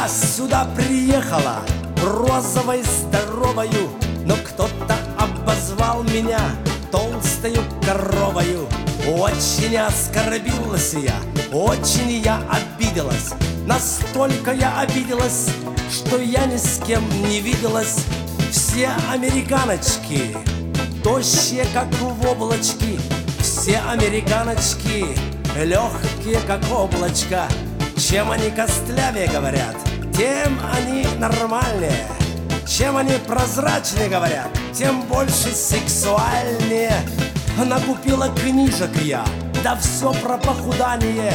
Я сюда приехала розовой, здоровою, но кто-то обозвал меня толстою коровою. Очень оскорбилась я, очень я обиделась. Настолько я обиделась, что я ни с кем не виделась. Все американочки тощие, как в облачки. Все американочки легкие, как облачко. Чем они костлявее говорят, тем они нормальнее. Чем они прозрачнее говорят, тем больше сексуальнее. Накупила книжек я, да все про похудание.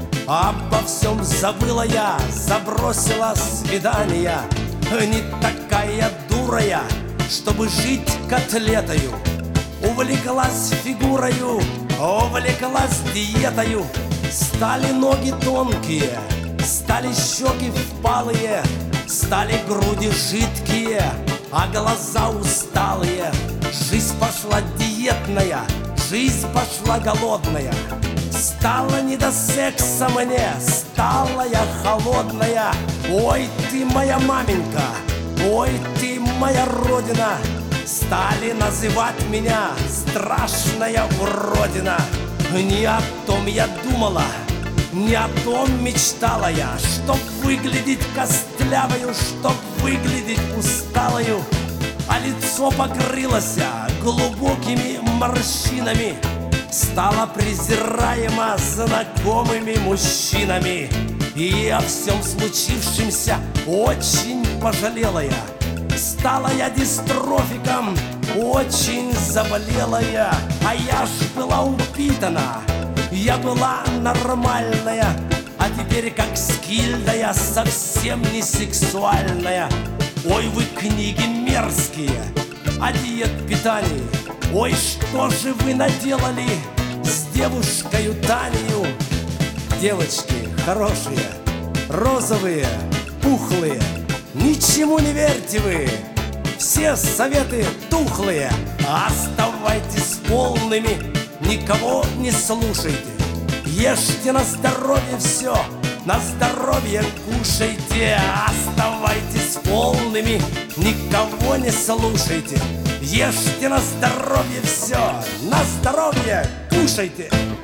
Обо всем забыла я, забросила свидания. Не такая дура я, чтобы жить котлетою. Увлеклась фигурою, увлеклась диетою. Стали ноги тонкие, стали щеки впалые, стали груди жидкие, а глаза усталые. Жизнь пошла диетная, жизнь пошла голодная. Стало не до секса мне, стала я холодная. Ой, ты моя маменька, ой, ты моя родина. Стали называть меня страшная уродина. Не о том я думала, не о том мечтала я, чтоб выглядеть костлявою, чтоб выглядеть усталою. А лицо покрылось глубокими морщинами, стало презираемо знакомыми мужчинами. И о всем случившемся очень пожалела я. Стала я дистрофиком, очень заболела я. А я ж была упитана, я была нормальная. А теперь как скильда я совсем не сексуальная. Ой, вы книги мерзкие о диет-питании. Ой, что же вы наделали с девушкою Танею? Девочки хорошие, розовые, пухлые, ничему не верьте вы, все советы тухлые. Оставайтесь полными, никого не слушайте. Ешьте на здоровье все, на здоровье кушайте. Оставайтесь полными, никого не слушайте. Ешьте на здоровье все, на здоровье кушайте.